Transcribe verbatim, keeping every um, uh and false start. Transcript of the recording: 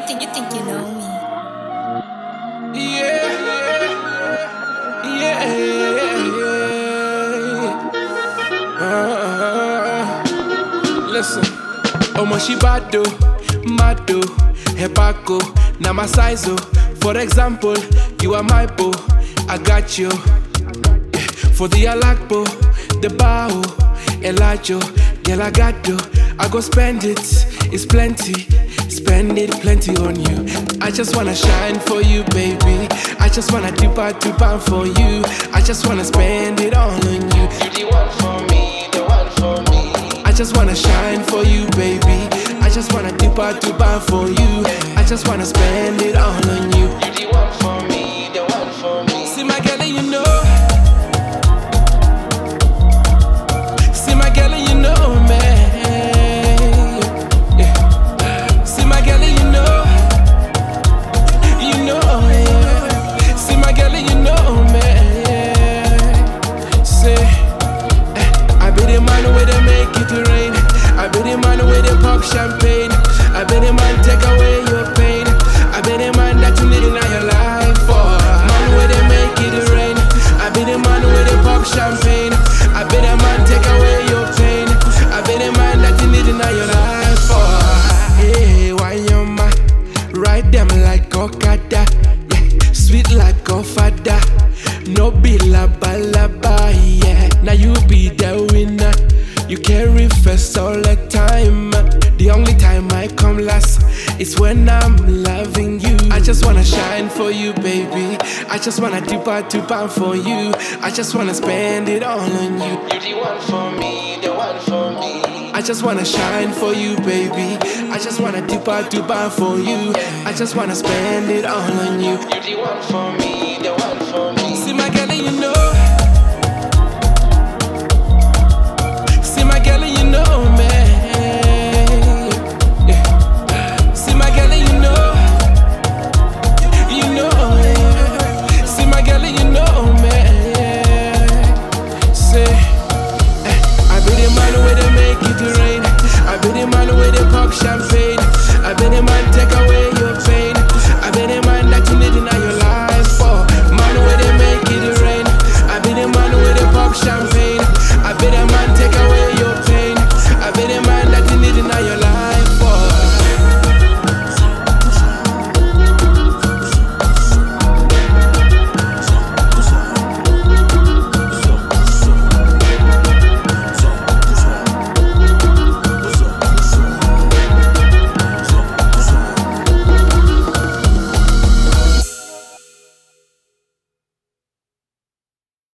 think you think you know me? Yeah, yeah, yeah. Uh, listen, Omo she bad though, mad though, hebako, na my size oh. For example, you are my boo, I got you. Yeah. For the alakbo, the bao, Elijah, girl I got you. I go spend it, it's plenty. Spend it plenty on you. I just wanna shine for you, baby. I just wanna dip out, dip out for you. I just wanna spend it all on you. You the one for me, the one for me. I just wanna shine for you, baby. I just wanna dip out, dip out for you. I just wanna spend it all on you. You the one for me, the one for me. See my girl, and you know. See my girl, and you know, man. Champagne, I be the man take away your pain. I be the man that you need in your life for. Man where they make it rain. I be the man where they pop champagne. I be the man take away your pain. I be the man that you need in your life for. Hey, why you ma? Ride them like Okada, yeah. Sweet like Ofada. No be la balaba, yeah. Now you be the winner. You carry first all the time. The only time I come last is when I'm loving you. I just wanna shine for you, baby. I just wanna dip out, dip out for you. I just wanna spend it all on you. You the one for me, the one for me. I just wanna shine for you, baby. I just wanna dip out, dip out for you. I just wanna spend it all on you. You the one for me.